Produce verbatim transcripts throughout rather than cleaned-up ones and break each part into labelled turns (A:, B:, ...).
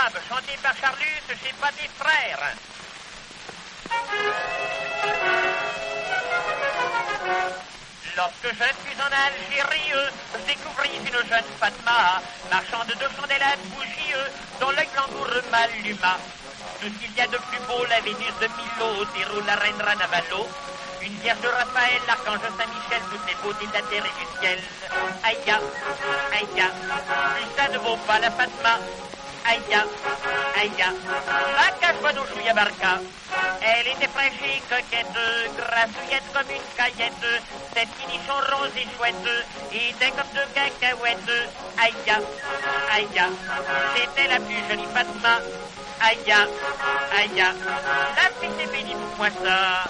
A: arabe, chanté par Charlus chez Pas des Frères. Lorsque je suis en Algérie, je découvris une jeune Fatma, marchande de chandelles à bougies, dont l'œil langoureux m'alluma. Tout ce qu'il y a de plus beau, la Vénus de Milo, Théro, la reine Ranavalo, une vierge de Raphaël, l'archange Saint-Michel, toutes les beautés de la terre et du ciel. Aïe, aïe, plus ça ne vaut pas la Fatma. Aïe, aïe, la cache-moi d'Oujouya Barca. Elle était fraîche et coquette, grassouillette comme une caillette, ses petits nichons roses et chouettes, étaient comme deux cacahuètes. Aïe, aïe, c'était la plus jolie Fatma. Aïe, aïe, la fille est bénie pour moi ça.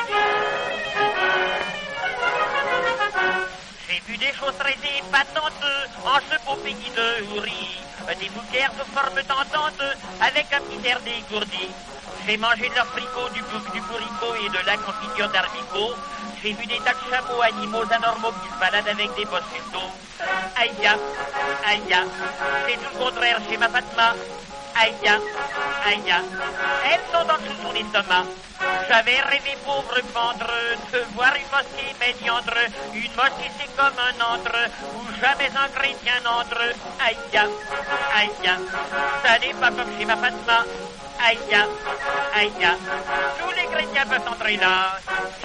A: J'ai vu des choses très épatantes en ce beau pays de Houri, des bouquères de forme tentante avec un petit air dégourdi. J'ai mangé de leur fricot, du bouc, du bourricot et de la confiture d'arbicot. J'ai vu des tas de chameaux animaux anormaux qui se baladent avec des bosses sur le dos. Aïe, aïe, c'est tout le contraire chez ma Fatma. Aïe, aïe, elles sont dans tout son estomac. J'avais rêvé, pauvre pendre, de voir une mosquée médiandre, une mosquée c'est comme un antre, où jamais un chrétien n'entre. Aïe, aïe, ça n'est pas comme chez ma Fatma. Aïe, aïe, tous les chrétiens peuvent entrer là.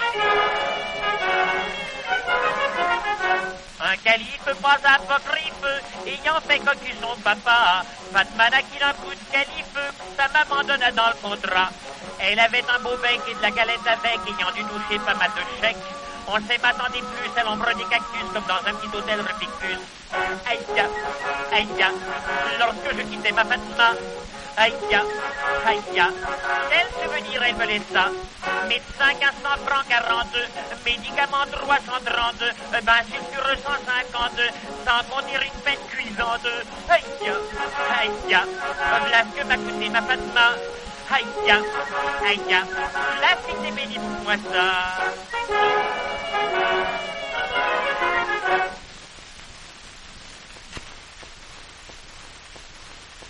A: Un calife pas apocryphe, ayant fait cocu son papa, Fatma n'a qu'il un coup de calife, sa maman donna dans le contrat. Elle avait un beau bec et de la galette avec, ayant dû toucher pas mal de chèques. On s'est m'attendait plus à l'ombre des cactus, comme dans un petit hôtel Rubicus. Aïe, aïe, lorsque je quittais ma Fatma, aïe, aïe, quel souvenir elle me laissa. Médecin quatre cents francs quarante, médicaments trois cent trente, bain sulfureux cent cinquante, sans compter une peine cuisante. Aïe, aïe, voilà ce que m'a coûté ma Fatma. Aïe, aïe, la fille est bénie pour moi ça.